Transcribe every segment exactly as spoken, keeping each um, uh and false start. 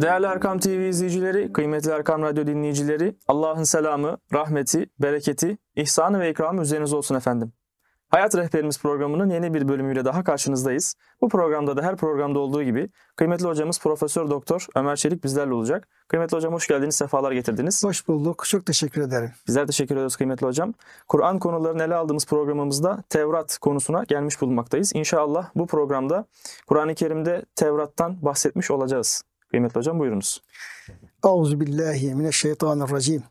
Değerli Erkam T V izleyicileri, kıymetli Erkam Radyo dinleyicileri, Allah'ın selamı, rahmeti, bereketi, ihsanı ve ikramı üzerinize olsun efendim. Hayat Rehberimiz programının yeni bir bölümüyle daha karşınızdayız. Bu programda da her programda olduğu gibi kıymetli hocamız Profesör Doktor Ömer Çelik bizlerle olacak. Kıymetli hocam hoş geldiniz, sefalar getirdiniz. Hoş bulduk, çok teşekkür ederim. Bizler teşekkür ediyoruz kıymetli hocam. Kur'an konularını ele aldığımız programımızda Tevrat konusuna gelmiş bulunmaktayız. İnşallah bu programda Kur'an-ı Kerim'de Tevrat'tan bahsetmiş olacağız. Kıymetli hocam buyurunuz. Euzubillahimineşşeytanirracim.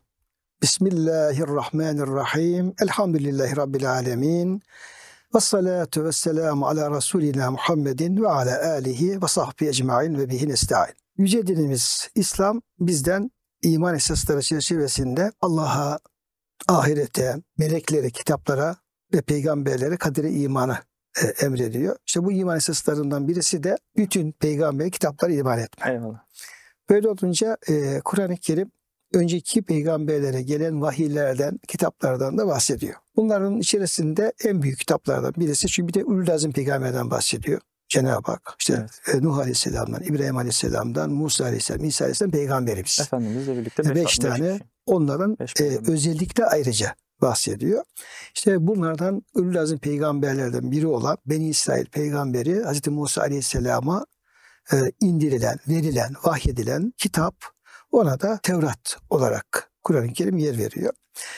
Bismillahirrahmanirrahim. Elhamdülillahi Rabbil alemin. Vessalatu vesselamu ala Resulina Muhammedin ve ala alihi ve sahbihi ecmain ve bihi nesta'in. Yüce dinimiz İslam bizden iman esasları çerçevesinde Allah'a, ahirete, meleklere, kitaplara ve peygamberlere kadere imanı e, emrediyor. İşte bu iman esaslarından birisi de bütün peygamber kitaplara iman etmek. Eyvallah. Böyle olunca e, Kur'an-ı Kerim önceki peygamberlere gelen vahiylerden, kitaplardan da bahsediyor. Bunların içerisinde en büyük kitaplardan birisi, çünkü bir de Ulul Azim peygamberden bahsediyor Cenab-ı Hak. İşte evet. Nuh Aleyhisselam'dan, İbrahim Aleyhisselam'dan, Musa Aleyhisselam, İsa Aleyhisselam peygamberimiz. Efendimizle birlikte beş, beş tane beş onların beş e, özellikle ayrıca bahsediyor. İşte bunlardan Ulul Azim peygamberlerden biri olan Beni İsrail peygamberi Hazreti Musa Aleyhisselam'a e, indirilen, verilen, vahyedilen kitap, ona da Tevrat olarak Kur'an-ı Kerim yer veriyor.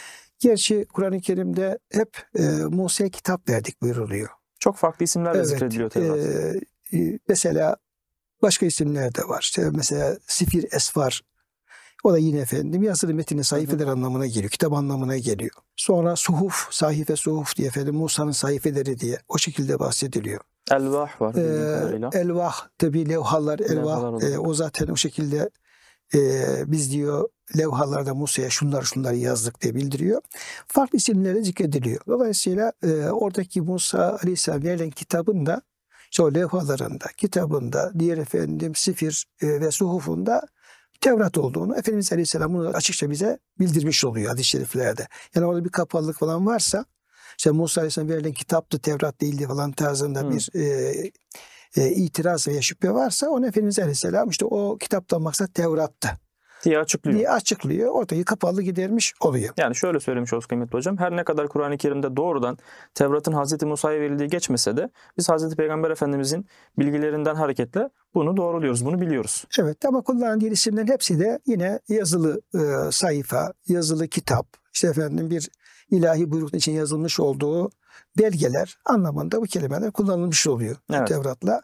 Gerçi Kur'an-ı Kerim'de hep e, Musa'ya kitap verdik buyuruluyor. Çok farklı isimlerle evet, zikrediliyor Tevrat. E, e, mesela başka isimler de var. İşte mesela Sifir Esvar, o da yine efendim yazılı metini sayfeler anlamına geliyor. Kitap anlamına geliyor. Sonra Suhuf, sahife Suhuf diye efendim Musa'nın sayfeleri diye o şekilde bahsediliyor. Elvah var. Ee, elvah tabi levhalar, elvah e, o zaten o şekilde e, biz diyor levhalarda Musa'ya şunlar şunları yazdık diye bildiriyor. Farklı isimlerle zikrediliyor. Dolayısıyla e, oradaki Musa Aleyhisselam verilen kitabın da işte o levhalarında, kitabında, diğer efendim Sifir e, ve Suhuf'unda Tevrat olduğunu Efendimiz Aleyhisselam bunu açıkça bize bildirmiş oluyor hadis-i şeriflerde. Yani orada bir kapalılık falan varsa, işte Musa Aleyhisselam verilen kitaptı, Tevrat değildi falan tarzında hmm. bir e, e, itiraz veya şüphe varsa onu Efendimiz Aleyhisselam işte o kitaptan maksat Tevrat'tı diye açıklıyor. diye açıklıyor. Ortayı kapalı gidermiş oluyor. Yani şöyle söylemiş olsun kıymetli hocam. Her ne kadar Kur'an-ı Kerim'de doğrudan Tevrat'ın Hazreti Musa'ya verildiği geçmese de biz Hazreti Peygamber Efendimizin bilgilerinden hareketle bunu doğruluyoruz, bunu biliyoruz. Evet, ama kullanılan diğer isimlerin hepsi de yine yazılı e, sayfa, yazılı kitap, işte efendim bir ilahi buyruk için yazılmış olduğu belgeler anlamında bu kelimeler kullanılmış oluyor evet. Tevrat'la.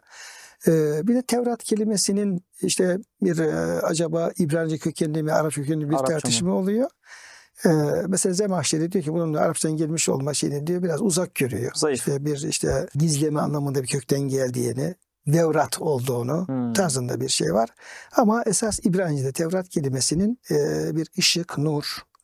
Ee, bir de Tevrat kelimesinin işte bir e, acaba İbranice kökenli mi Arapça kökenli bir Arapça tartışma mı? oluyor. Ee, mesela Zemahşeri diyor ki bunun Arapçadan gelmiş olma şeyini diyor biraz uzak görüyor. Zayıf. İşte bir işte gizleme anlamında bir kökten geldiğini, Devrat olduğunu hmm. tarzında bir şey var. Ama esas İbranice'de Tevrat kelimesinin e, bir ışık, nur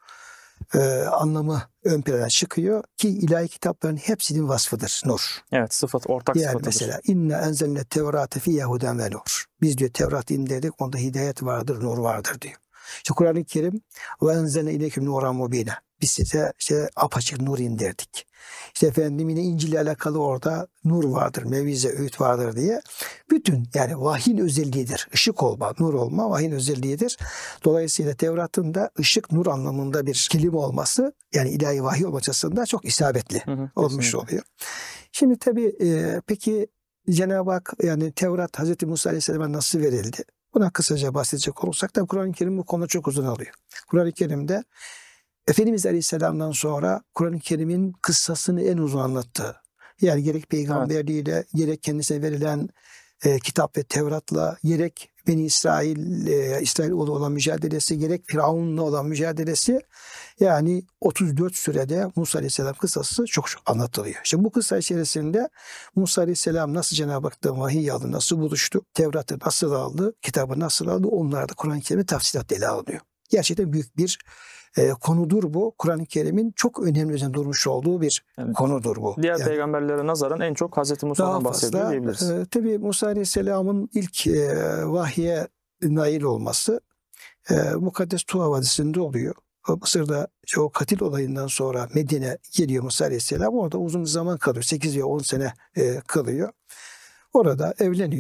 e, anlamı ön plana çıkıyor ki ilahi kitapların hepsinin vasfıdır nur. Evet, sıfat, ortak yani sıfatıdır. Mesela inna enzelne tevrate fi yehuden ve nur. Biz diyor Tevrat indirdik, onda hidayet vardır, nur vardır diyor. İşte Kur'an-ı Kerim ve enzelne ileküm nuran mubine. Biz size işte apaçık nur indirdik. İşte efendim yine İncil ile alakalı orada nur vardır, mevize, öğüt vardır diye. Bütün yani vahyin özelliğidir. Işık olma, nur olma vahyin özelliğidir. Dolayısıyla Tevrat'ın da ışık, nur anlamında bir kelime olması yani ilahi vahiy olma açısından çok isabetli hı hı, olmuş oluyor. Şimdi tabii e, peki Cenab-ı Hak yani Tevrat Hazreti Musa Aleyhisselam'a nasıl verildi? Buna kısaca bahsedecek olursak da Kur'an-ı Kerim bu konuda çok uzun alıyor. Kur'an-ı Kerim'de Efendimiz Aleyhisselam'dan sonra Kur'an-ı Kerim'in kıssasını en uzun anlattığı, yani gerek peygamberliğiyle, evet. gerek kendisine verilen e, kitap ve Tevrat'la, gerek Beni İsrail, e, İsrailoğlu olan mücadelesi, gerek Firavun'la olan mücadelesi, yani otuz dört sürede Musa Aleyhisselam kıssası çok çok anlatılıyor. Şimdi bu kıssa içerisinde Musa Aleyhisselam nasıl Cenab-ı Hak'tan vahiy aldı, nasıl buluştu, Tevrat'ı nasıl aldı, kitabı nasıl aldı, onlar da Kur'an-ı Kerim'de tafsilatla ele alınıyor. Gerçekten büyük bir E, konudur bu. Kur'an-ı Kerim'in çok önemli üzerine durmuş olduğu bir evet. konudur bu. Diğer yani, peygamberlere nazaran en çok Hazreti Musa'dan bahsediyor diyebiliriz. E, tabii Musa Aleyhisselam'ın ilk e, vahye nail olması e, Mukaddes Tuha Vadisi'nde oluyor. Mısır'da o katil olayından sonra Medine geliyor Musa Aleyhisselam. Orada uzun bir zaman kalıyor. sekiz ya on sene e, kalıyor. Orada evleniyor.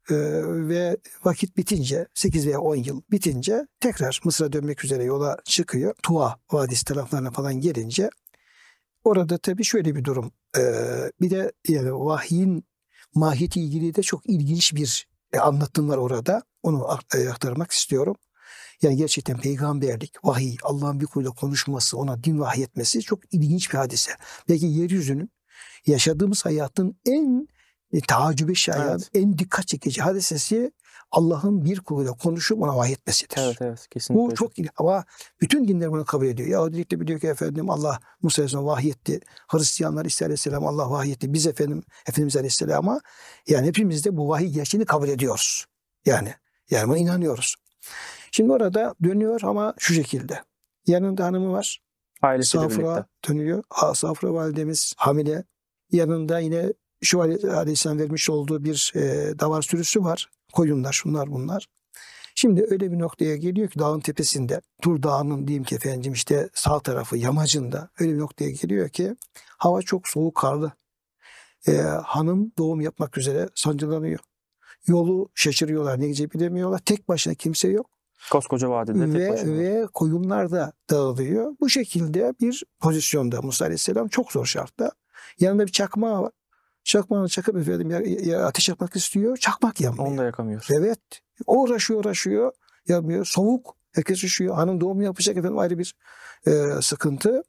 Ee, ve vakit bitince sekiz veya on yıl bitince tekrar Mısır'a dönmek üzere yola çıkıyor. Tuva Vadisi taraflarına falan gelince orada tabii şöyle bir durum. Ee, bir de yani vahyin mahiyeti ilgili de çok ilginç bir e, anlatım var orada. Onu aktarmak istiyorum. Yani gerçekten peygamberlik, vahiy, Allah'ın bir kuluyla konuşması, ona din vahyetmesi çok ilginç bir hadise. Belki yeryüzünün yaşadığımız hayatın en e, tacübe şayan, Evet. en dikkat çekici hadisesi Allah'ın bir kuluyla konuşup ona vahyetmesidir. Evet evet kesinlikle. Bu çok ilginç ama bütün dinler bunu kabul ediyor. Yahudilik de biliyor ki efendim Allah Musa Aleyhisselam vahyetti. Hristiyanlar İsa Aleyhisselam Allah vahyetti. Biz efendim Efendimiz Aleyhisselam'a yani hepimiz de bu vahiy gerçeğini kabul ediyoruz. Yani yani buna inanıyoruz. Şimdi orada dönüyor ama şu şekilde. Yanında hanımı var. Ailesiyle Safra birlikte. dönüyor. Ha, Safra validemiz hamile. Yanında yine şu Aleyhisselam vermiş olduğu bir e, davar sürüsü var. Koyunlar şunlar bunlar. Şimdi öyle bir noktaya geliyor ki dağın tepesinde, Tur Dağı'nın diyeyim ki efendim işte sağ tarafı yamacında öyle bir noktaya geliyor ki hava çok soğuk karlı. Ee, hanım doğum yapmak üzere sancılanıyor. Yolu şaşırıyorlar, ne gideceğini bilemiyorlar. Tek başına kimse yok. Koskoca vadide tek Ve, başına. ve koyunlar da dağılıyor. Bu şekilde bir pozisyonda Musa Aleyhisselam çok zor şartta. Yanında bir çakmağı var. Çakmağını çakıp efendim ya, ya ateş yapmak istiyor. Çakmak yanmıyor. Onu da yakamıyor. Evet. Uğraşıyor uğraşıyor. Yapmıyor. Soğuk. Herkes üşüyor. Hanım doğum yapacak efendim ayrı bir e, sıkıntı.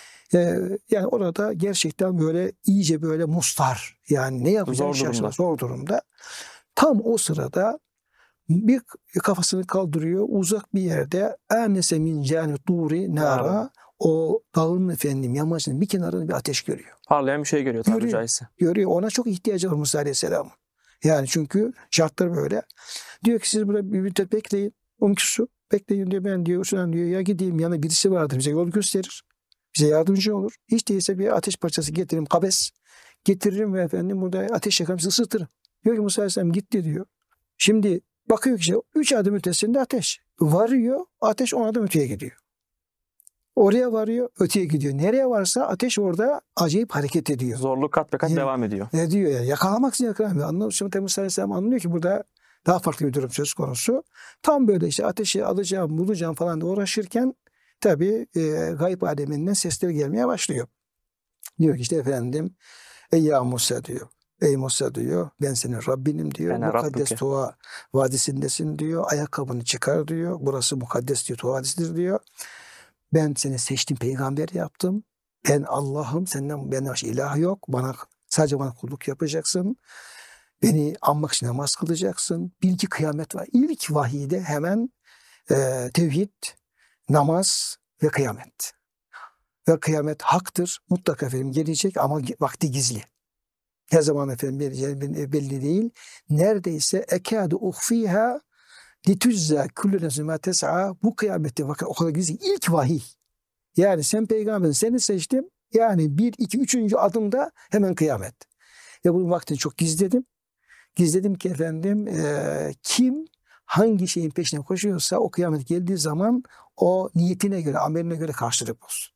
E, yani orada gerçekten böyle iyice böyle mustar. Yani ne yapacağını Zor durumda. şaşırıyor. Zor durumda. Tam o sırada bir kafasını kaldırıyor. Uzak bir yerde ennese min cani turi nara, o dağın efendim yamacının bir kenarında bir ateş görüyor. Parlayan bir şey görüyor tabiri Görüyor. caizse. Görüyor. Ona çok ihtiyacı var Musa Aleyhisselam. Yani çünkü şartlar böyle. Diyor ki siz burada bir müddet bekleyin. on iki su bekleyin diyor. Ben diyor şuradan diyor ya gideyim yanına birisi vardır bize yol gösterir. Bize yardımcı olur. Hiç değilse bir ateş parçası getiririm kabes. Getiririm ve efendim burada ateş yakarım sizi ısıtırım. Diyor ki Musa Aleyhisselam gitti diyor. Şimdi bakıyor ki işte üç adım ötesinde ateş. Varıyor ateş on adım öteye gidiyor. Oraya varıyor öteye gidiyor. Nereye varsa ateş orada acayip hareket ediyor. Zorluk kat be kat Yani- devam ediyor. Ne diyor yani yakalamak için yakalamıyor. Anlıyor musun? Musa Aleyhisselam anlıyor ki burada daha farklı bir durum söz konusu. Tam böyle işte ateşi alacağım, bulacağım falan da uğraşırken tabii e, gayb aleminden sesler gelmeye başlıyor. Diyor ki işte efendim ey ya Musa diyor. Ey Musa diyor ben senin Rabbinim diyor. Ene Mukaddes Rabbuke. Tuva Vadisi'ndesin diyor. Ayakkabını çıkar diyor. Burası mukaddes diyor. Tuva Vadisi'dir diyor. Ben seni seçtim peygamber yaptım. Ben Allah'ım senden benden başka ilah yok. Bana sadece bana kulluk yapacaksın. Beni anmak için namaz kılacaksın. Bil ki kıyamet var. İlk vahiyde hemen e, tevhid, namaz ve kıyamet. Ve kıyamet haktır. Mutlaka efendim gelecek ama vakti gizli. Ne zaman efendim geleceği belli değil. Neredeyse ekâdu uhfîhâ litüzzâ küllü nefsin mâ tes'a, bu kıyamette vakit o kadar gizli. İlk vahiy. Yani sen peygamberin seni seçtim. Yani bir, iki, üçüncü adımda hemen kıyamet. Ve bunun vaktini çok gizledim. Gizledim ki efendim e, kim hangi şeyin peşine koşuyorsa o kıyamet geldiği zaman o niyetine göre, ameline göre karşılık olsun.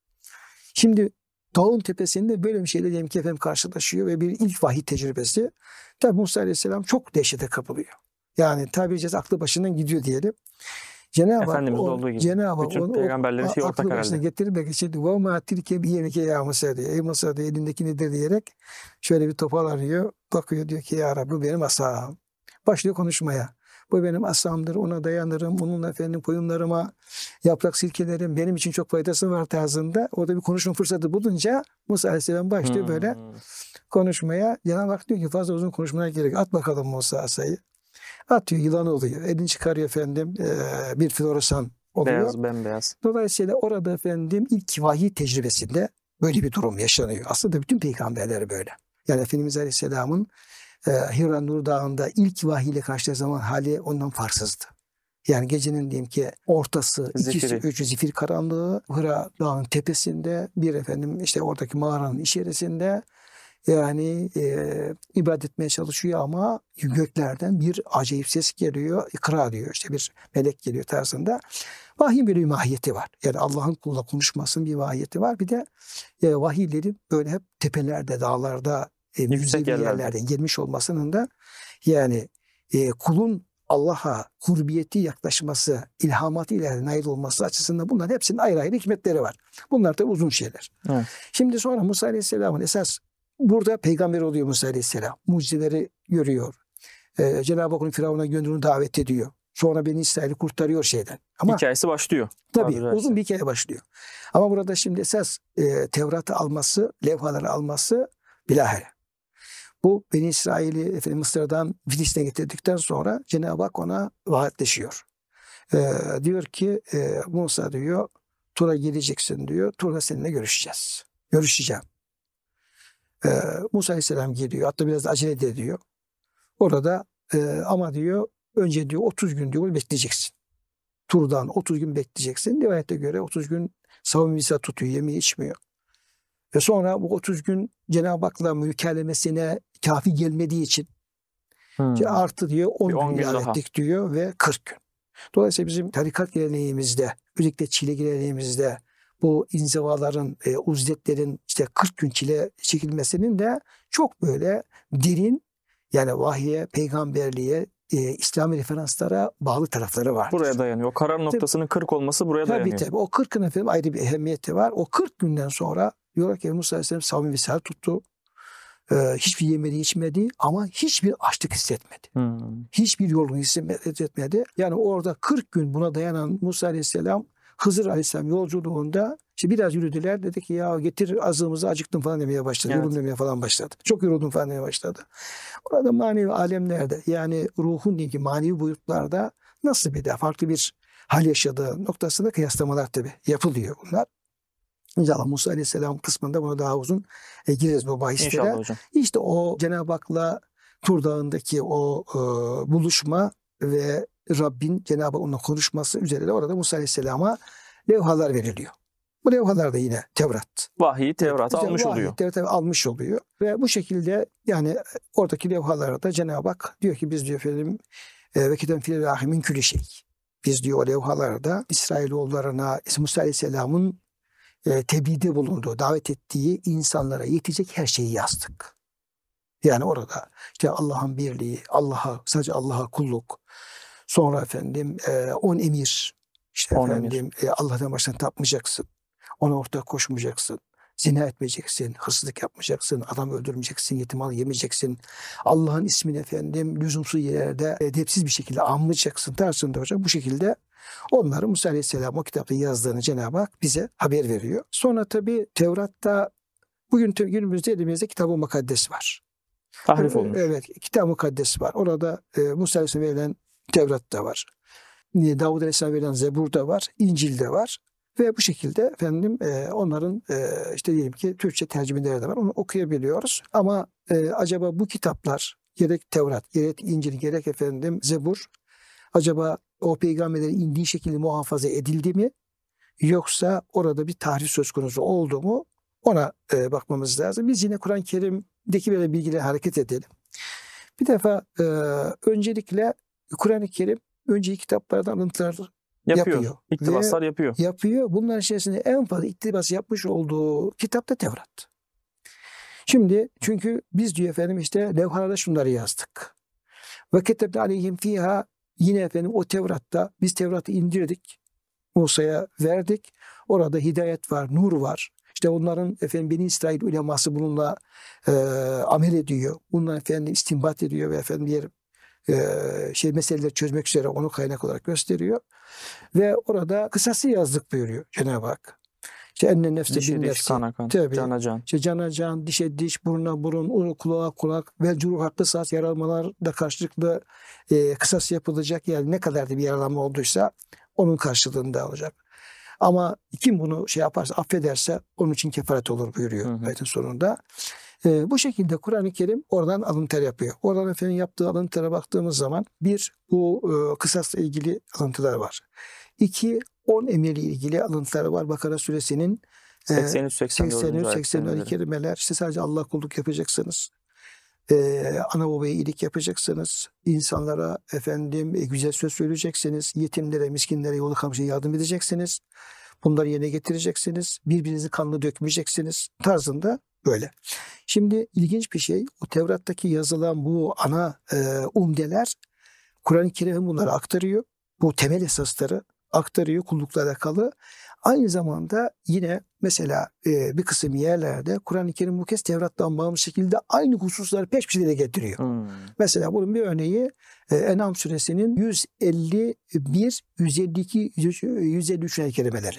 Şimdi dağın tepesinde böyle bir şeyle diyelim ki efendim karşılaşıyor ve bir ilk vahiy tecrübesi. Tabi Musa Aleyhisselam çok dehşete kapılıyor. Yani tabiri caizse aklı başından gidiyor diyelim. Cenab-ı Hak Efendimiz'de o- olduğu gibi. Cenab-ı Hak Bütün onu peygamberlerin o- şeyi ortak aklı başına herhalde. getirmek için ve ma tilke bi yemike ya Musa diyor. Ey Musa diyor elindeki nedir diyerek şöyle bir toparlanıyor. Bakıyor diyor ki ya Rabbi bu benim asam. Başlıyor konuşmaya. Bu benim asamdır. Ona dayanırım. Onunla efendim koyunlarıma yaprak silkelerim. Benim için çok faydası var tarzında. Orada bir konuşma fırsatı bulunca Musa Aleyhisselam başlıyor Hmm. böyle konuşmaya. Cenab-ı Hak diyor ki fazla uzun konuşmaya gerek yok. At bakalım Musa asayı. Atıyor yılan oluyor. Elini çıkarıyor efendim. Ee, bir floresan oluyor. Beyaz bembeyaz. Dolayısıyla orada efendim ilk vahiy tecrübesinde böyle bir durum yaşanıyor. Aslında bütün peygamberleri böyle. Yani Efendimiz Aleyhisselam'ın e, Hira Nur Dağı'nda ilk vahiy ile karşılaştığı zaman hali ondan farksızdı. Yani gecenin diyelim ki ortası, ikisi, Zifiri. üçü zifir karanlığı, Hira Dağı'nın tepesinde bir efendim işte oradaki mağaranın içerisinde yani e, ibadet etmeye çalışıyor ama göklerden bir acayip ses geliyor. İkra diyor işte bir melek geliyor tarzında. Vahyin bir mahiyeti var. Yani Allah'ın kuluyla konuşmasının bir mahiyeti var. Bir de e, vahiylerin böyle hep tepelerde, dağlarda, e, Yüksek müzevi yerlerde. yerlerden gelmiş olmasının da yani e, kulun Allah'a kurbiyeti yaklaşması, ilhamatı ile nail olması açısından bunların hepsinin ayrı ayrı hikmetleri var. Bunlar da uzun şeyler. Evet. Şimdi sonra Musa Aleyhisselam'ın esas burada peygamber oluyor Musa Aleyhisselam. Mucizeleri görüyor. Ee, Cenab-ı Hak onu Firavun'a gönderdiğini davet ediyor. Sonra Beni İsrail'i kurtarıyor şeyden. Ama Hikayesi başlıyor. tabii uzun bir hikaye başlıyor. Ama burada şimdi esas e, Tevrat'ı alması, levhaları alması bilahare. Bu Beni İsrail'i efendim, Mısır'dan Filistin'e getirdikten sonra Cenab-ı Hak ona vaatleşiyor. Ee, diyor ki e, Musa diyor Tur'a geleceksin diyor. Tur'da seninle görüşeceğiz. Görüşeceğim. Ee, Musa Aleyhisselam geliyor. Hatta biraz acele ediyor. Orada e, ama diyor önce diyor otuz gün diyor bekleyeceksin. Tur'dan otuz gün bekleyeceksin. Rivayete göre otuz gün savunma misal tutuyor. Yemeği içmiyor. Ve sonra bu otuz gün Cenab-ı Hak'la mükellemesine kafi gelmediği için Hmm. artı diyor on, on gün gün ilave daha. ettik diyor ve kırk gün. Dolayısıyla bizim tarikat geleneğimizde, özellikle çile geleneğimizde bu inzivaların, e, uzletlerin işte kırk gün çile çekilmesinin de çok böyle derin, yani vahye, peygamberliğe, e, İslami referanslara bağlı tarafları var. Buraya dayanıyor. O karar noktasının kırk olması buraya tabii, dayanıyor. Tabii o kırkın efendim ayrı bir ehemmiyeti var. O kırk günden sonra diyor ki Musa Aleyhisselam savunma visal tuttu. Ee, hiçbir yemedi, içmedi ama hiçbir açlık hissetmedi. Hmm. Hiçbir yorgunluk hissetmedi. Yani orada kırk gün buna dayanan Musa Aleyhisselam, Hızır Aleyhisselam yolculuğunda işte biraz yürüdüler. Dedi ki ya getir azığımızı, acıktım falan demeye başladı. Evet. Yoruldum demeye falan başladı. Çok yoruldum falan demeye başladı. Orada manevi alemlerde, yani ruhun değil ki manevi boyutlarda nasıl bir de farklı bir hal yaşadığı noktasında kıyaslamalar tabii yapılıyor bunlar. İnşallah Musa Aleyhisselam kısmında buna daha uzun e, gireriz bu bahislere. İnşallah hocam. İşte o Cenab-ı Hak'la Tur Dağı'ndaki o e, buluşma ve Rabbin Cenab-ı Hak'la konuşması üzerine orada Musa Aleyhisselam'a levhalar veriliyor. Bu levhalar da yine Tevrat. Vahiy Tevrat Evet, almış vahiy, oluyor. Tevrat almış oluyor. Ve bu şekilde yani oradaki levhalarda Cenab-ı Hak diyor ki biz diyor efendim ve kiten fil rahimin külli şey. Biz diyor o levhalarda İsrailoğullarına Musa Aleyhisselam'ın E, tebliğde bulunduğu, davet ettiği insanlara yetecek her şeyi yazdık. Yani orada işte Allah'ın birliği, Allah'a, sadece Allah'a kulluk, sonra efendim e, on emir, işte on efendim e, Allah'tan başına tapmayacaksın, ona ortak koşmayacaksın, zina etmeyeceksin, hırsızlık yapmayacaksın, adam öldürmeyeceksin, yetim mal yemeyeceksin, Allah'ın ismini efendim lüzumsuz yerlerde edepsiz bir şekilde anmayacaksın tarzında hocam bu şekilde onları Musa Aleyhisselam o kitapta yazdığını Cenab-ı Hak bize haber veriyor. Sonra tabi Tevrat'ta bugün günümüzde elimizde Kitab-ı Mukaddes var. Tahrif olmuş. Evet, Kitab-ı Mukaddes var. Orada e, Musa Aleyhisselam'a verilen Tevrat'ta var. Davud Aleyhisselam'a verilen Zebur'da var, İncil'de var. Ve bu şekilde efendim e, onların e, işte diyelim ki Türkçe tercümeleri de var. Onu okuyabiliyoruz. Ama e, acaba bu kitaplar gerek Tevrat, gerek İncil, gerek efendim Zebur acaba o peygamberlerin indiği şekilde muhafaza edildi mi? Yoksa orada bir tahrif söz konusu oldu mu? Ona e, bakmamız lazım. Biz yine Kur'an-ı Kerim'deki böyle bilgiyle hareket edelim. Bir defa e, öncelikle Kur'an-ı Kerim önceki kitaplardan alıntılar Yapıyor. yapıyor. İktibaslar Ve yapıyor. Yapıyor. Bunların içerisinde en fazla iktibas yapmış olduğu kitap da Tevrat. Şimdi çünkü biz diyor efendim işte levhalarda şunları yazdık. Ve ketebne aleyhim fiha, yine efendim o Tevrat'ta biz Tevrat'ı indirdik. Musa'ya verdik. Orada hidayet var, nur var. İşte onların efendim Beni İsrail uleması bununla e, amel ediyor. Bununla efendim istinbat ediyor ve efendim diğer e, şey meseleleri çözmek üzere onu kaynak olarak gösteriyor. Ve orada kısası yazdık buyuruyor Cenab-ı Hak. İşte enne nefsi Dişe bin diş, nefsi. kana kan, Tabii. cana can. İşte cana can, dişe diş, buruna burun, kulağa kulak ve curuha kısas, yaralanmalar da karşılıklı e, kısas yapılacak. Yani ne kadar da bir yaralanma olduysa onun karşılığında olacak. Ama kim bunu şey yaparsa, affederse onun için kefaret olur buyuruyor ayetin sonunda. E, bu şekilde Kur'an-ı Kerim oradan alıntılar yapıyor. Oradan efendim yaptığı alıntılara baktığımız zaman bir, bu e, kısasla ilgili alıntılar var. İki, on emirle ilgili alıntılar var. Bakara suresinin seksen üç seksen dört seksen dört kelimeler. İşte sadece Allah kulluk yapacaksınız. Ee, ana babaya iyilik yapacaksınız. İnsanlara efendim güzel söz söyleyeceksiniz. Yetimlere, miskinlere, yolu komşuya yardım edeceksiniz. Bunları yerine getireceksiniz. Birbirinizi kanlı dökmeyeceksiniz tarzında böyle. Şimdi ilginç bir şey. O Tevrat'taki yazılan bu ana e, umdeler Kur'an-ı Kerim bunları aktarıyor. Bu temel esasları aktarıyor kullukla alakalı. Aynı zamanda yine mesela e, bir kısım yerlerde Kur'an-ı Kerim bu kez Tevrat'tan bağımsız şekilde aynı hususları peş peşe dile getiriyor. Hmm. Mesela bunun bir örneği e, En'am suresinin yüz elli bir, yüz elli iki, yüz elli üç ayet kelimeleri.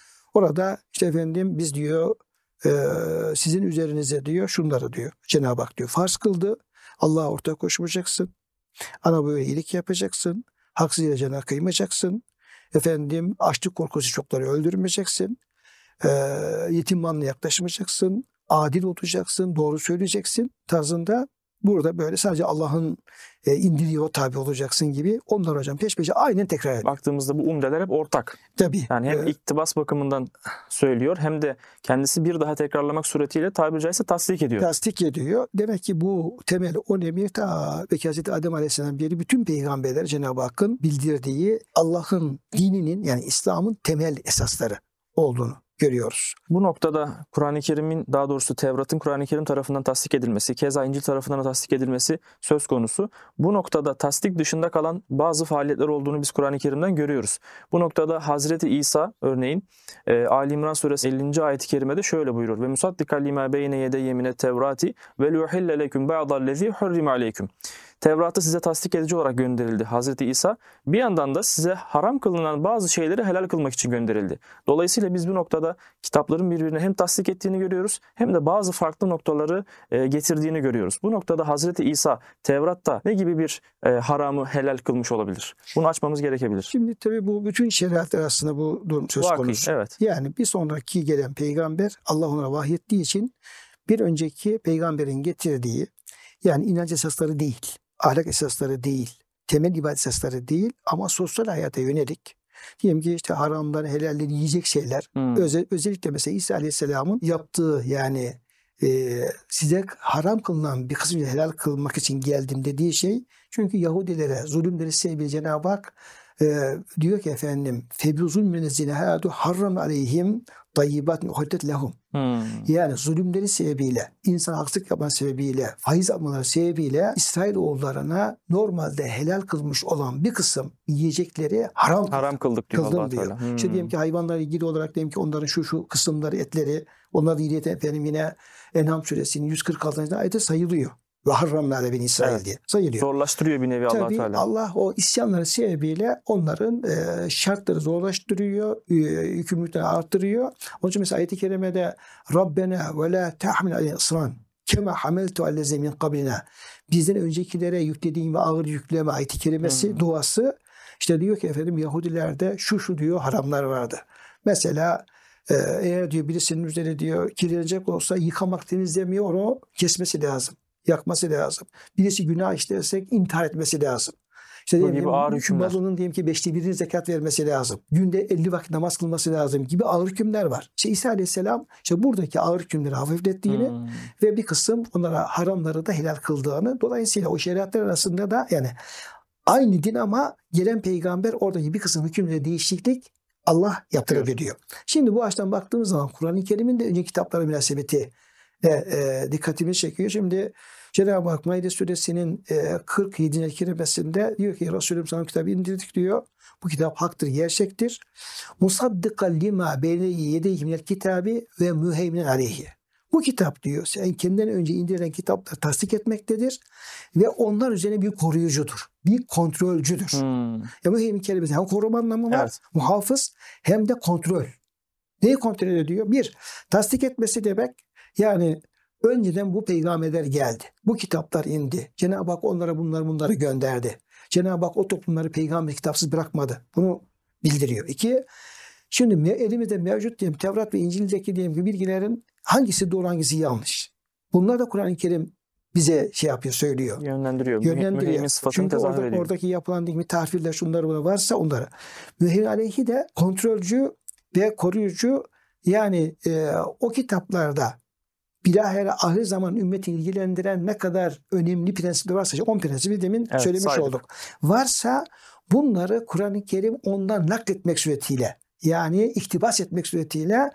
Orada işte efendim biz diyor e, sizin üzerinize diyor şunları diyor Cenab-ı Hak diyor farz kıldı. Allah'a ortak koşmayacaksın. Ana böyle iyilik yapacaksın. Haksız yere cana kıymayacaksın. Efendim açlık korkusu çokları öldürmeyeceksin. E, yetim malına yaklaşmayacaksın. Adil olacaksın. Doğru söyleyeceksin tarzında. Burada böyle sadece Allah'ın e, indirdiği o tabi olacaksın gibi onlar hocam peş peşe aynen tekrar ediyor. Baktığımızda bu umdeler hep ortak. Tabii. Yani hem e, iktibas bakımından söylüyor hem de kendisi bir daha tekrarlamak suretiyle tabiri caizse tasdik ediyor. tasdik ediyor. Demek ki bu temel önemi ta belki Hazreti Adem Aleyhisselam beri bütün peygamberler Cenab-ı Hakk'ın bildirdiği Allah'ın dininin yani İslam'ın temel esasları olduğunu görüyoruz. Bu noktada Kur'an-ı Kerim'in daha doğrusu Tevrat'ın Kur'an-ı Kerim tarafından tasdik edilmesi, keza İncil tarafından tasdik edilmesi söz konusu. Bu noktada tasdik dışında kalan bazı faaliyetler olduğunu biz Kur'an-ı Kerim'den görüyoruz. Bu noktada Hazreti İsa örneğin e, Ali İmran suresi ellinci ayet-i kerimede şöyle buyurur. Ve musaddikan lima beyne yedeyye minet tevrati ve liyuhille leküm ba'dallezî hurrime aleyküm. Tevrat'ı size tasdik edici olarak gönderildi Hazreti İsa. Bir yandan da size haram kılınan bazı şeyleri helal kılmak için gönderildi. Dolayısıyla biz bu noktada kitapların birbirine hem tasdik ettiğini görüyoruz hem de bazı farklı noktaları e, getirdiğini görüyoruz. Bu noktada Hazreti İsa Tevrat'ta ne gibi bir e, haramı helal kılmış olabilir? Bunu açmamız gerekebilir. Şimdi tabii bu bütün şeriatlar aslında bu durum söz Vaki, konusu. evet. Yani bir sonraki gelen peygamber Allah ona vahyettiği için bir önceki peygamberin getirdiği yani inanç esasları değil, ahlak esasları değil, temel ibadet esasları değil ama sosyal hayata yönelik diyelim ki işte haramdan helalleri yiyecek şeyler. Hmm. Özel, özellikle mesela İsa Aleyhisselam'ın yaptığı yani e, size haram kılınan bir kısmını helal kılmak için geldim dediği şey. Çünkü Yahudilere zulümleri sebebiyle Cenab-ı Hak e, diyor ki efendim febi zulmüne zinehâdu harram aleyhim tayyibatin uhiddet lehum. Hmm. Yani zulümleri sebebiyle, insan haksızlık yapma sebebiyle, faiz almaları sebebiyle İsrailoğullarına normalde helal kılmış olan bir kısım yiyecekleri haram, Haram kıldık diyor kıldım Allah diyor. Teala. Hmm. İşte diyelim ki hayvanlarla ilgili olarak diyelim ki onların şu şu kısımları, etleri, onları ilgili efendim yine En'am suresinin yüz kırk altıncı ayette sayılıyor. Ve harramna ale beni İsrail Evet. diye sayılıyor. Zorlaştırıyor bir nevi Allah Tabii Teala. Allah o isyanları sebebiyle onların e, şartları zorlaştırıyor, e, yükümlülüklerini arttırıyor. Onun için mesela ayet-i kerimede Rabbena ve la tahmil aleyna isran kema hameltu allezine min qablina. Bizden öncekilere yüklediğin ve ağır yükleme ayet-i kerimesi, Hmm. duası işte diyor ki efendim Yahudilerde şu şu diyor haramlar vardı. Mesela e, eğer diyor birisinin üzerine diyor kirlenecek olsa yıkamak temizlemiyor onu kesmesi lazım. Yakması lazım. Birisi günah işlersek intihar etmesi lazım. İşte Bu gibi ağır hükümler. malının diyelim ki beşte birini zekat vermesi lazım. Günde elli vakit namaz kılması lazım gibi ağır hükümler var. İşte İsa Aleyhisselam işte buradaki ağır hükümleri hafiflettiğini Hmm. ve bir kısım onlara haramları da helal kıldığını. Dolayısıyla o şeriatlar arasında da yani aynı din ama gelen peygamber oradaki bir kısım hükümlere değişiklik Allah yaptırabiliyor. Şimdi bu açıdan baktığımız zaman Kur'an-ı Kerim'in de önceki kitaplara münasebeti e, e, dikkatimi çekiyor. Şimdi Cenab-ı Hak Maide suresinin e, kırk yedinci kerimesinde diyor ki Resulüm sana kitabı indirdik diyor. Bu kitap haktır, gerçektir. Musaddikan lima beyne yedeyhi minel kitabi ve müheyminen aleyhi. Bu kitap diyor sen kendinden önce indirilen kitapları tasdik etmektedir ve onlar üzerine bir koruyucudur. Bir kontrolcüdür. Hmm. Ya müheymin kelimesi hem koruma anlamı var, Evet. muhafız hem de kontrol. Neyi kontrol ediyor? Bir, tasdik etmesi demek yani önceden bu peygamberler geldi. Bu kitaplar indi. Cenab-ı Hak onlara bunları bunları gönderdi. Cenab-ı Hak o toplumları peygamber kitapsız bırakmadı. Bunu bildiriyor. İki, şimdi elimizde mevcut diyelim Tevrat ve İncil'deki diyelim ki bilgilerin hangisi doğru hangisi yanlış. Bunlar da Kur'an-ı Kerim bize şey yapıyor, söylüyor. Yönlendiriyor. Yönlendiriyor. Müheymin sıfatını Çünkü tezahür orada, ediyor. oradaki yapılan diyelim tarifler şunları buna varsa onları. Müheymin aleyhi de kontrolcü ve koruyucu yani e, o kitaplarda bilahare ahir zaman ümmeti ilgilendiren ne kadar önemli prensipler varsa on prensibi demin Evet, söylemiş saydık. olduk. Varsa bunları Kur'an-ı Kerim ondan nakletmek suretiyle yani iktibas etmek suretiyle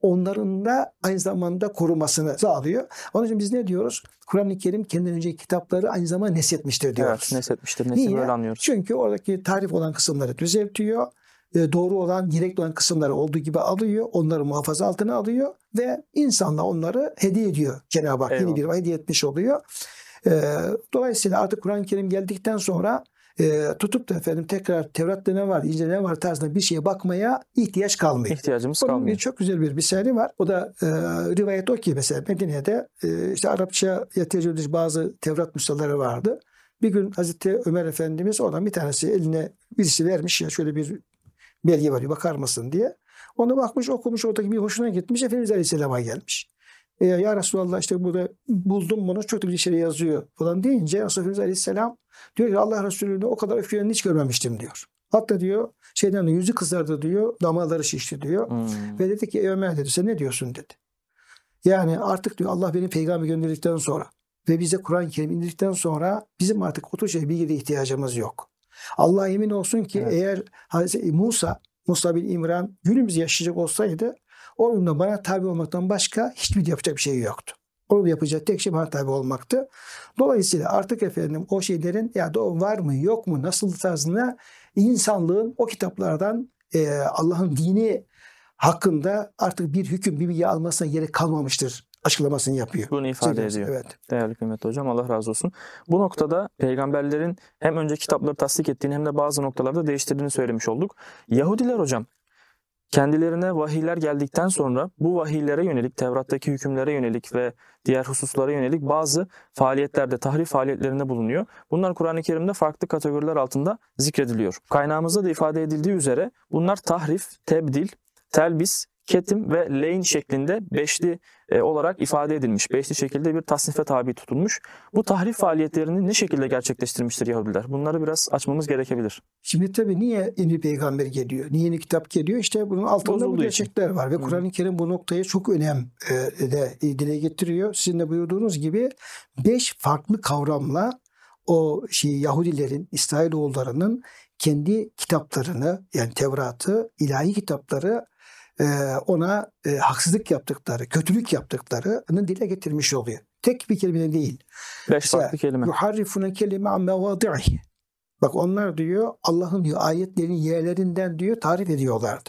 onların da aynı zamanda korumasını sağlıyor. Onun için biz ne diyoruz? Kur'an-ı Kerim kendinden önceki kitapları aynı zamanda neshetmiştir diyoruz. Evet, neshetmiştir. Nesil Niye? böyle anlıyoruz. Çünkü oradaki tarif olan kısımları düzeltiyor. Doğru olan, gerekli olan kısımları olduğu gibi alıyor. Onları muhafaza altına alıyor ve insanla onları hediye ediyor Cenab-ı Hak. Yeni bir hediye etmiş oluyor. Dolayısıyla artık Kur'an-ı Kerim geldikten sonra e, tutup da efendim tekrar Tevrat'ta ne var, İncil'de ne var tarzında bir şeye bakmaya ihtiyaç kalmıyor. İhtiyacımız Onun kalmıyor. bir çok güzel bir misali var. O da e, rivayet o ki mesela Medine'de e, işte Arapça tercih bazı Tevrat nüshaları vardı. Bir gün Hazreti Ömer Efendimiz oradan bir tanesi eline birisi vermiş ya şöyle bir belge var bakar mısın diye. Ona bakmış okumuş oradaki bir hoşuna gitmiş. Efendimiz Aleyhisselam'a gelmiş. E, ya Resulallah işte burada buldum bunu çok da bir şey yazıyor falan deyince Efendimiz Aleyhisselam diyor ki Allah Resulü'nü o kadar öfkelerini hiç görmemiştim diyor. Hatta diyor şeyden de yüzü kızardı diyor damarları şişti diyor. Hmm. Ve dedi ki ey Ömer dedi sen ne diyorsun dedi. Yani artık diyor Allah beni peygamber gönderildikten sonra ve bize Kur'an-ı Kerim indirdikten sonra bizim artık o tür şey bilgiye ihtiyacımız yok. Allah emin olsun ki evet. Eğer Hazreti Musa, Musa bin İmran günümüzde yaşayacak olsaydı onun da bana tabi olmaktan başka hiçbir yapacak bir şey yoktu. Onun yapacak tek şey bana tabi olmaktı. Dolayısıyla artık efendim o şeylerin ya da o var mı yok mu nasıl tarzına insanlığın o kitaplardan e, Allah'ın dini hakkında artık bir hüküm bir bilgi almasına gerek kalmamıştır. Açıklamasını yapıyor. Bunu ifade Söylüyoruz. ediyor. Evet. Değerli kıymetli hocam Allah razı olsun. Bu noktada peygamberlerin hem önce kitapları tasdik ettiğini hem de bazı noktalarda değiştirdiğini söylemiş olduk. Yahudiler hocam kendilerine vahiyler geldikten sonra bu vahiylere yönelik, Tevrat'taki hükümlere yönelik ve diğer hususlara yönelik bazı faaliyetlerde, tahrif faaliyetlerinde bulunuyor. Bunlar Kur'an-ı Kerim'de farklı kategoriler altında zikrediliyor. Kaynağımızda da ifade edildiği üzere bunlar tahrif, tebdil, telbis, ketim ve leyn şeklinde beşli e, olarak ifade edilmiş. Beşli şekilde bir tasnife tabi tutulmuş. Bu tahrif faaliyetlerini ne şekilde gerçekleştirmiştir Yahudiler? Bunları biraz açmamız gerekebilir. Şimdi tabii niye yeni peygamber geliyor? Niye yeni kitap geliyor? İşte bunun altında Bozulduğu bu gerçekler için var. Ve Kur'an-ı Kerim bu noktaya çok önem e, de dile getiriyor. Sizin de buyurduğunuz gibi beş farklı kavramla o şey Yahudilerin, İsrailoğullarının kendi kitaplarını yani Tevrat'ı, ilahi kitapları ona e, haksızlık yaptıkları, kötülük yaptıklarını dile getirmiş oluyor. Tek bir kelime değil. Beş farklı kelime. Yuharrifune kelime an mevadi'i. Bak onlar diyor Allah'ın diyor ayetlerin yerlerinden diyor tarif ediyorlardı.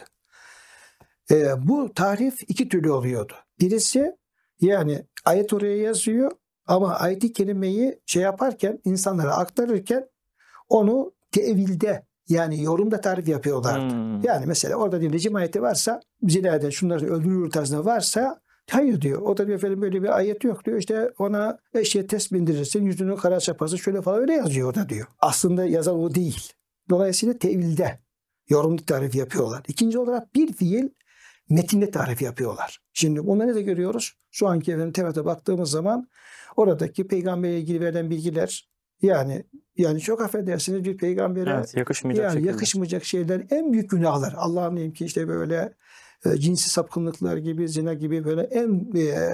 E, bu tarif iki türlü oluyordu. Birisi yani ayet oraya yazıyor ama ayeti kelimeyi şey yaparken insanlara aktarırken onu tevilde yani yorumda tarif yapıyorlardı. Hmm. Yani mesela orada diyor rejim ayeti varsa zinaden şunları öldürür tarzında varsa hayır diyor. O da diyor efendim böyle bir ayet yok diyor. İşte ona eşeğe test bindirirsin yüzünü kara çaparsın şöyle falan öyle yazıyor orada diyor. Aslında yazan o değil. Dolayısıyla tevilde yorumda tarif yapıyorlar. İkinci olarak bir fiil metinde tarif yapıyorlar. Şimdi bunları da görüyoruz. Şu anki efendim Tevrat'a baktığımız zaman oradaki peygamberle ilgili verilen bilgiler yani yani çok affedersiniz bir peygambere evet, yakışmayacak, yani yakışmayacak şeyler en büyük günahlar. Allah'ın diyeyim ki işte böyle e, cinsi sapkınlıklar gibi zina gibi böyle en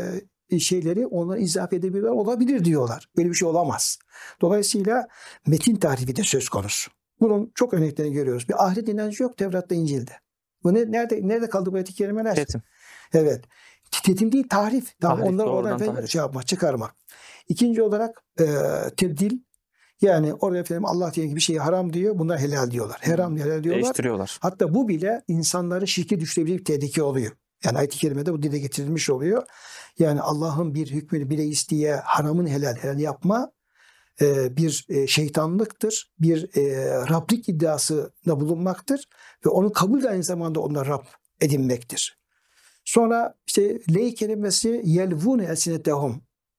e, şeyleri ona izafe edebilirler olabilir diyorlar. Böyle bir şey olamaz. Dolayısıyla metin tarifi de söz konusu. Bunun çok örneklerini görüyoruz. Bir ahiret inancı yok Tevrat'ta İncil'de. Bu ne, nerede nerede kaldı bu ayet-i kerimeler? Ketim. Evet. Tetim değil tarif. Tamam, tarif onları oradan tarif. Şey yapmak, çıkarmak. İkinci olarak e, tebdil. Yani orada efendim Allah diye bir şeyi haram diyor. Bunlar helal diyorlar. Haram helal diyorlar. Değiştiriyorlar. Hatta bu bile insanları şirke düşürebilecek bir tehlike oluyor. Yani ayet-i kerimede bu dile getirilmiş oluyor. Yani Allah'ın bir hükmünü bile isteye haramın helal helal yapma e, bir e, şeytanlıktır. Bir e, Rablik iddiasında bulunmaktır. Ve onu kabul de aynı zamanda onlar Rab edinmektir. Sonra işte ley kelimesi yelvune elsinetehum.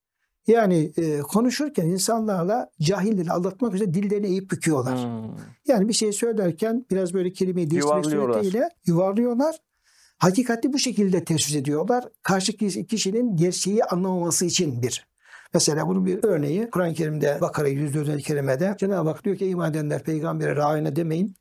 Yani e, konuşurken insanlarla cahilleri aldatmak üzere dillerini eğip büküyorlar. Hmm. Yani bir şey söylerken biraz böyle kelimeyi değiştirmek suretiyle yuvarlıyorlar. Hakikati bu şekilde teşhis ediyorlar. Karşıki kişinin gerçeği anlamaması için bir. Mesela bunun bir örneği Kur'an-ı Kerim'de Bakara yüz dördüncü kerimede Cenab-ı Hak diyor ki iman edenler peygambere râine demeyin,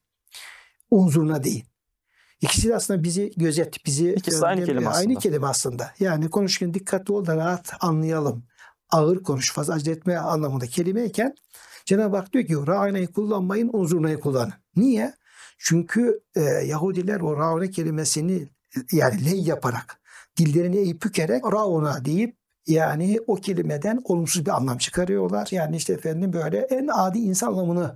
unzuruna deyin. İkisi de aslında bizi gözet, bizi İkisi aynı kelime aslında. Aynı kelime aslında. Yani konuşurken dikkatli ol da rahat anlayalım. Ağır konuş, fazla acele etme anlamında kelimeyken Cenab-ı Hak diyor ki râineyi kullanmayın, unzurnayı kullanın. Niye? Çünkü e, Yahudiler o râine kelimesini yani ley yaparak dillerini eğip bükerek Rauna deyip yani o kelimeden olumsuz bir anlam çıkarıyorlar. Yani işte efendim böyle en adi insan anlamını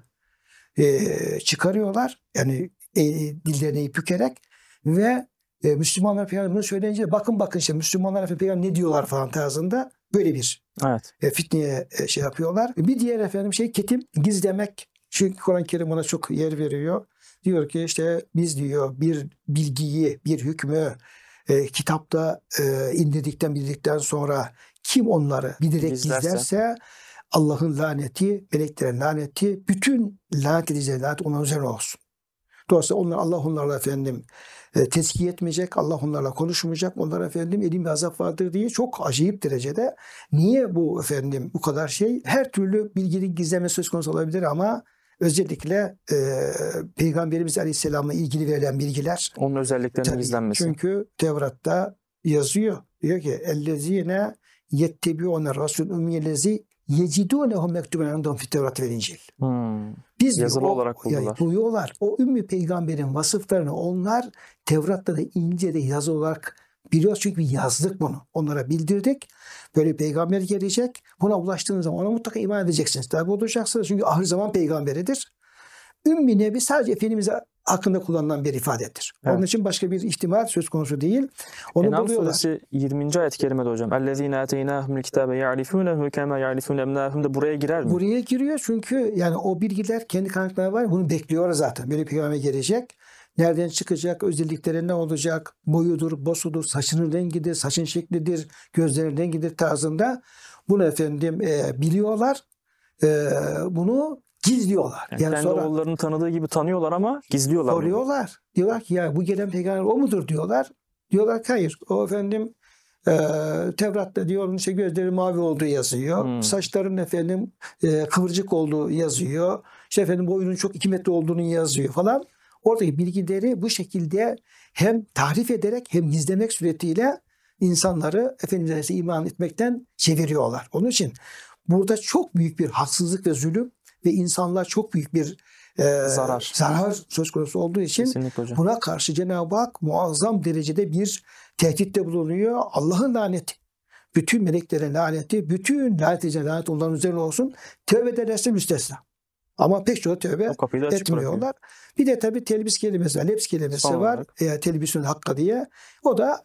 e, çıkarıyorlar. Yani e, dillerini eğip bükerek ve e, Müslümanlar Peygamber'e söyleyince bakın bakın işte Müslümanlar Peygamber ne diyorlar falan tarzında böyle bir Evet. e, fitneye e, şey yapıyorlar. Bir diğer efendim şey ketim gizlemek. Çünkü Kur'an-ı Kerim ona çok yer veriyor. Diyor ki işte biz diyor bir bilgiyi, bir hükmü e, kitapta e, indirdikten bildikten sonra kim onları bilerek Gizlerse. gizlerse Allah'ın laneti, meleklerin laneti, bütün lanet edicilerin laneti onun üzerine olsun. Dolayısıyla onlar, Allah onlarla efendim e, tezkiye etmeyecek, Allah onlarla konuşmayacak, onlara efendim elim bir azap vardır diye çok acayip derecede. Niye bu efendim bu kadar şey? Her türlü bilginin gizleme söz konusu olabilir ama özellikle e, Peygamberimiz Aleyhisselam'la ilgili verilen bilgiler. Onun özelliklerinin Tabii, gizlenmesi. çünkü Tevrat'ta yazıyor. Diyor ki ellezine yettebiûne rasûl ümmiyellezi yecidûnehu mektuben indahum fit Tevrat vel İncil. Hmm. Biz Yazılı diyor, o, olarak buldular. Yani buluyorlar. O Ümmü Peygamber'in vasıflarını onlar Tevrat'ta da İncil'de yazı olarak biliyoruz. Çünkü yazdık bunu. Onlara bildirdik. Böyle bir peygamber gelecek. Buna ulaştığınız zaman ona mutlaka iman edeceksiniz. Tabi olacaksınız. Çünkü ahir zaman peygamberidir. Ümmü Nebi sadece Efendimiz hakkında kullanılan bir ifadedir. Evet. Onun için başka bir ihtimal söz konusu değil. Onu En'am buluyorlar. suresi yirminci ayet-i kerimede hocam. اَلَّذ۪ينَ اَتَيْنَاهُمُ الْكِتَابَ يَعْرِفُونَهُ كَمَا يَعْرِفُونَ اَبْنَاهُمْ da buraya girer mi? Buraya giriyor çünkü yani o bilgiler kendi kaynakları var. Bunu bekliyor zaten. Böyle bir peygamber gelecek. Nereden çıkacak, özellikleri ne olacak, boyudur, bosudur, saçının rengidir, saçın şeklidir, gözlerinin rengidir tarzında bunu efendim e, biliyorlar. E, bunu gizliyorlar. Yani Yani kendi sonra oğullarını tanıdığı gibi tanıyorlar ama gizliyorlar. bunu. soruyorlar. Diyorlar ki ya bu gelen peygamber o mudur diyorlar. Diyorlar ki hayır. O efendim e, Tevrat'ta diyor işte gözleri mavi olduğu yazıyor. Hmm. Saçların efendim e, kıvırcık olduğu yazıyor. İşte efendim boyunun çok iki metre olduğunu yazıyor falan. Oradaki bilgileri bu şekilde hem tahrif ederek hem gizlemek suretiyle insanları Efendimiz Aleyhisselam'a iman etmekten çeviriyorlar. Onun için burada çok büyük bir haksızlık ve zulüm ve insanlar çok büyük bir e, Zarar. zarar söz konusu olduğu için Kesinlikle hocam. buna karşı Cenab-ı Hak muazzam derecede bir tehditte bulunuyor. Allah'ın laneti, bütün meleklerin laneti, bütün lanet edicilerin laneti onların üzerine olsun. Tövbe ederlerse müstesna. Ama pek çok tövbe O kapıyı da açık etmiyorlar. bırakıyor. Bir de tabii telbis kelimesi var, leps kelimesi Son var. olarak. E, telbisün hakka diye. O da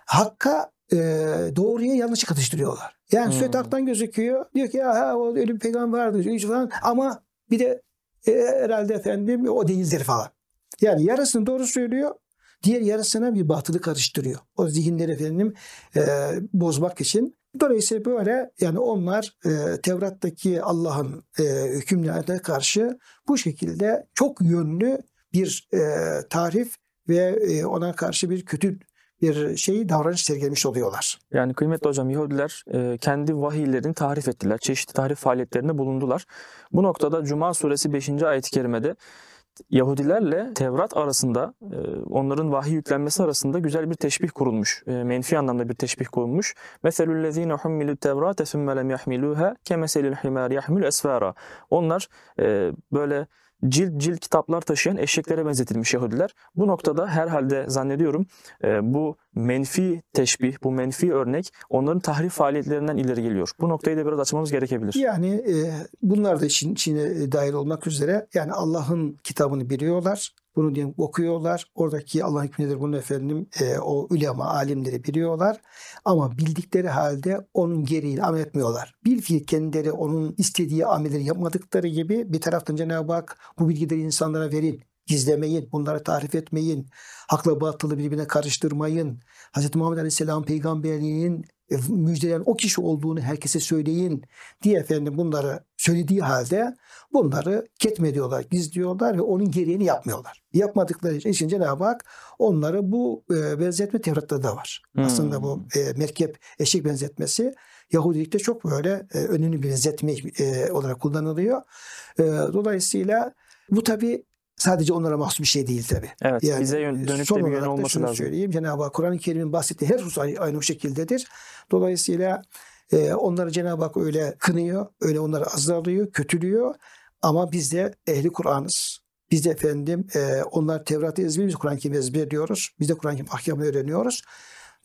hakka e, doğruya yanlış katıştırıyorlar. Yani Hmm. sürekli haktan gözüküyor. Diyor ki ya o öyle bir peygamber vardı diyor falan. Ama bir de e, herhalde efendim o değildir falan. Yani yarısını doğru söylüyor. Diğer yarısına bir batılı karıştırıyor. O zihinleri efendim e, bozmak için. Dolayısıyla böyle yani onlar e, Tevrat'taki Allah'ın e, hükümlerine karşı bu şekilde çok yönlü bir e, tarif ve e, ona karşı bir kötü bir şey davranış sergilemiş oluyorlar. Yani kıymetli hocam Yahudiler e, kendi vahiylerini tahrif ettiler. Çeşitli tahrif faaliyetlerinde bulundular. Bu noktada Cuma suresi beşinci ayet-i kerimede Yahudilerle Tevrat arasında e, onların vahiy yüklenmesi arasında güzel bir teşbih kurulmuş. E, menfi anlamda bir teşbih kurulmuş. Meselüllezine hummilu tevrate thumme lem yahmiluha kemeselil himar yahmil esfara. Onlar e, böyle cilt cilt kitaplar taşıyan eşeklere benzetilmiş Yahudiler. Bu noktada herhalde zannediyorum e, bu menfi teşbih, bu menfi örnek onların tahrif faaliyetlerinden ileri geliyor. Bu noktayı da biraz açmamız gerekebilir. Yani e, bunlar da işin içine dahil olmak üzere yani Allah'ın kitabını biliyorlar. Bunu diyelim okuyorlar. Oradaki Allah'ın hükmü nedir bunu efendim e, o ulema, alimleri biliyorlar. Ama bildikleri halde onun gereğini amel etmiyorlar. Bilfiil kendileri onun istediği amelleri yapmadıkları gibi bir taraftan Cenab-ı Hak bu bilgileri insanlara verin. Gizlemeyin, bunları tarif etmeyin, hakla batılı birbirine karıştırmayın. Hz. Muhammed Aleyhisselam peygamberliğinin müjdeleyen o kişi olduğunu herkese söyleyin diye efendim bunları söylediği halde bunları ketmediyorlar, gizliyorlar ve onun gereğini yapmıyorlar. Yapmadıkları için Cenab-ı Hak onları bu e, benzetme Tevrat'ta da var. Hmm. Aslında bu e, merkep eşek benzetmesi Yahudilikte çok böyle e, önemli bir benzetme e, olarak kullanılıyor. E, dolayısıyla bu tabii sadece onlara mahsus bir şey değil tabii. Evet, yani bize yön, dönük de bir yönü olması lazım. Söyleyeyim. Cenab-ı Hak Kur'an-ı Kerim'in bahsettiği her husus aynı, aynı o şekildedir. Dolayısıyla e, onları Cenab-ı Hak öyle kınıyor, öyle onları azarlıyor, kötülüyor. Ama biz de ehli Kur'an'ız. Biz de efendim e, onlar Tevrat'ı ezberliyoruz, Kur'an-ı Kerim'i ezberliyoruz. Biz de Kur'an-ı Kerim ahkamını öğreniyoruz.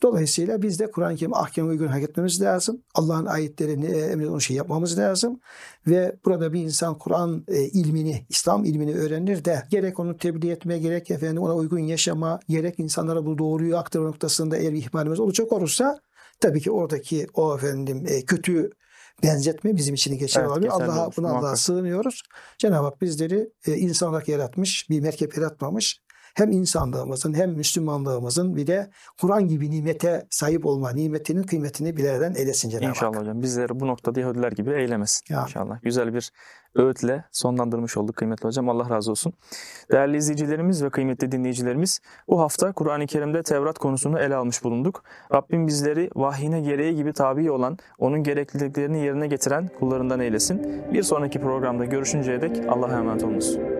Dolayısıyla biz de Kur'an-ı Kerim ahkama uygun hareket etmemiz lazım. Allah'ın ayetlerini emrediği şey yapmamız lazım. Ve burada bir insan Kur'an e, ilmini, İslam ilmini öğrenir de gerek onu tebliğ etme, gerek efendim ona uygun yaşama, gerek insanlara bu doğruyu aktarma noktasında eğer bir ihmalimiz olacak olursa tabii ki oradaki o efendim e, kötü benzetme bizim için geçerli Evet, olabilir. geçerli Allah'a olur, buna Allah'a muhakkak. sığınıyoruz. Cenab-ı Hak bizleri e, insan olarak yaratmış, bir merkep yaratmamış. Hem insanlığımızın hem Müslümanlığımızın bir de Kur'an gibi nimete sahip olma nimetinin kıymetini bilerden eylesin Cenab-ı Hak. İnşallah hocam. Bizleri bu noktada Yahudiler gibi eylemesin. Ya. İnşallah. Güzel bir öğütle sonlandırmış olduk kıymetli hocam. Allah razı olsun. Değerli izleyicilerimiz ve kıymetli dinleyicilerimiz, bu hafta Kur'an-ı Kerim'de Tevrat konusunu ele almış bulunduk. Rabbim bizleri vahyine gereği gibi tabi olan, onun gerekliliklerini yerine getiren kullarından eylesin. Bir sonraki programda görüşünceye dek Allah'a emanet olunuz.